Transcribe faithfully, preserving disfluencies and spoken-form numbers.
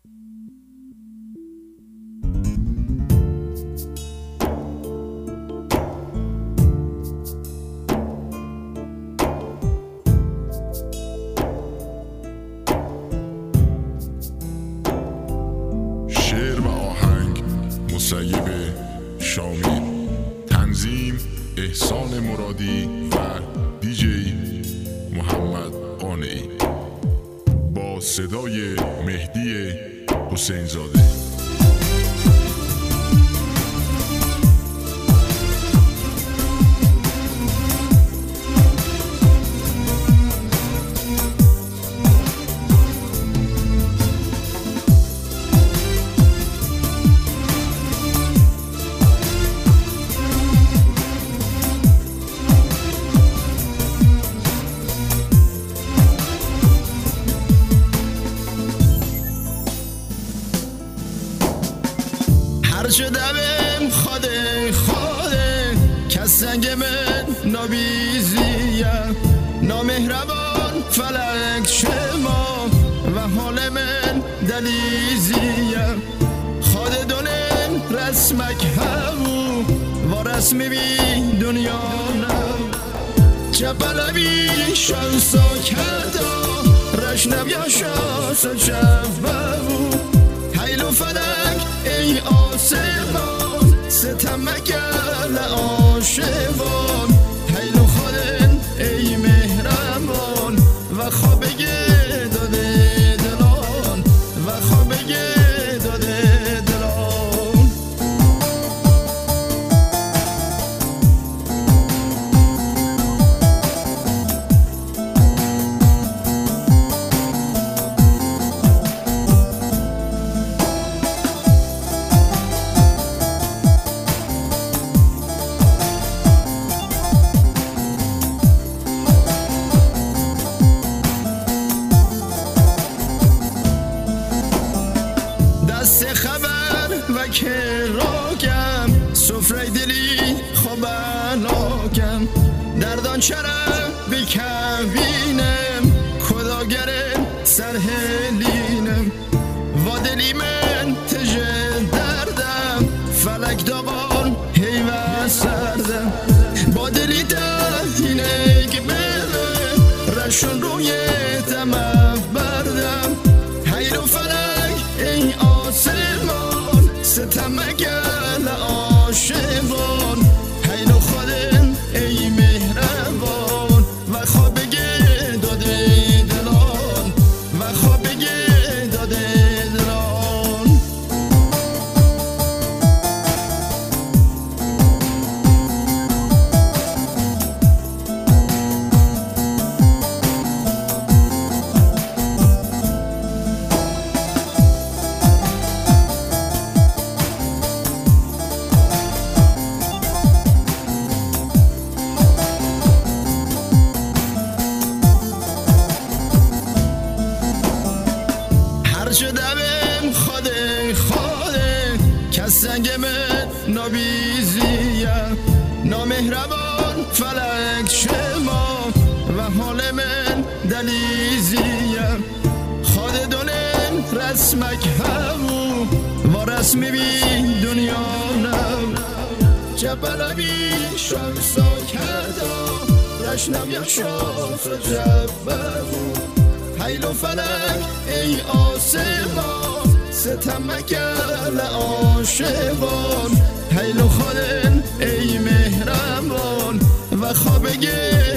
شعر و آهنگ مسیب شامی، تنظیم احسان مرادی و دیجی محمد قانعی، با صدای مهدی حسین زاده. هر شدم خاده خاده کس سنگ من نابیزیم، نامهربان فلک شما و حال من دلیزیم. خاده دونم رسمک هبو و رسمی بی دنیا نم، چپلبی شانسا کردا رشنم یا شانسا چفبو. حیلو فلک ای آسمان ستم مکل آشوان، حیلو خادن ای مهربان و خوابگه داده دلان و خوابگه داده دلان. دست خبر و کراکم سفره دلی خوبناکم، دردان چرم بکوینم کداگرم سرهلینم. و دلی من تجه دردم فلک دابان هیوه سردم. با دلی دهینک بره رشون روی دمف بردم. حیلو فلک ای آسمان ستم مگل آشوان، حیلو خادن ای مهربان و خوابگه داده دلان و خوابگه داده دلان. هر شدم خاده خاده کس سنگ من نابیزیم، نامهربان فلک شما و حال من دلیزیم. خاده دونم رسمک هبو و رسمی بی دنیا نم، چپلبی شانسا کردا رشنم یا شانسا جببو. حیلو فلک ای آسمان ستم مکل آشوان، حیلو خادن ای مهربان و خوابگه